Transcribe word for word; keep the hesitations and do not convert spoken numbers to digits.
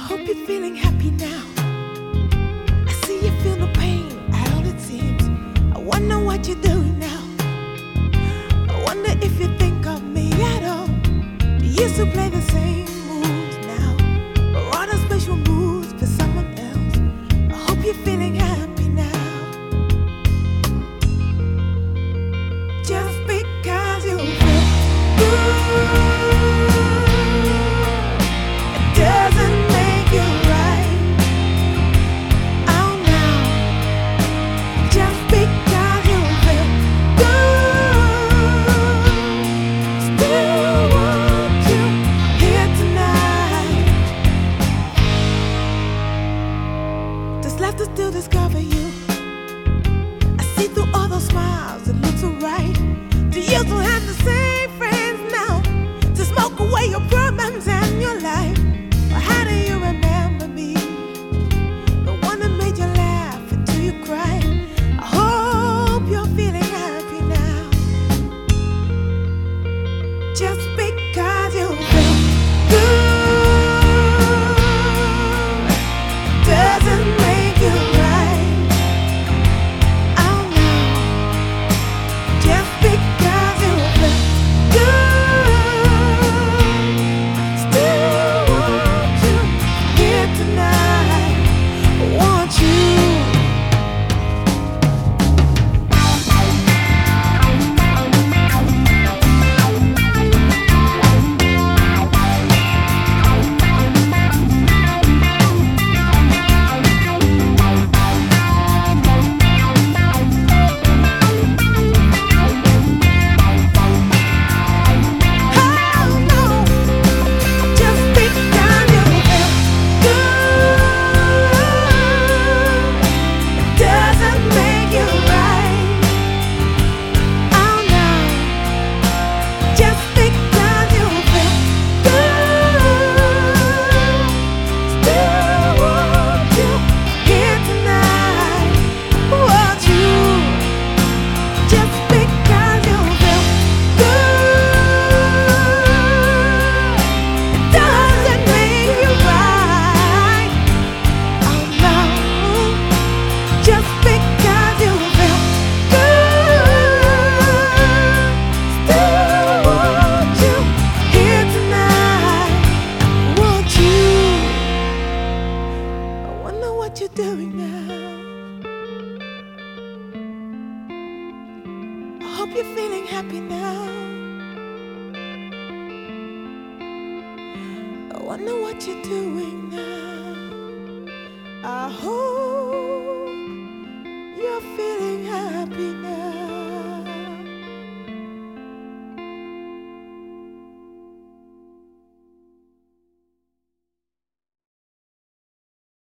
hope you're feeling happy now. I see you feel the pain at all it seems. I wonder what you're doing now. I wonder if you think of me at all. You used to play the same moves now, or on a special moves for someone else. I hope you're feeling happy now. Just because you feel good, it doesn't make you right. Oh no. Just because you feel good, still want you here tonight. Just left to still discover you. I see through all those smiles, it looks so right. Do you still have the same friends now to smoke away your problems and your life? Or how do you remember me? The one that made you laugh until you cried. I hope you're feeling happy now. Just because you feel good doesn't make you right. Oh no. Just because you feel good, still want you here tonight. Want you. What you're doing now. I hope you're feeling happy now. I wonder what you're doing now. I hope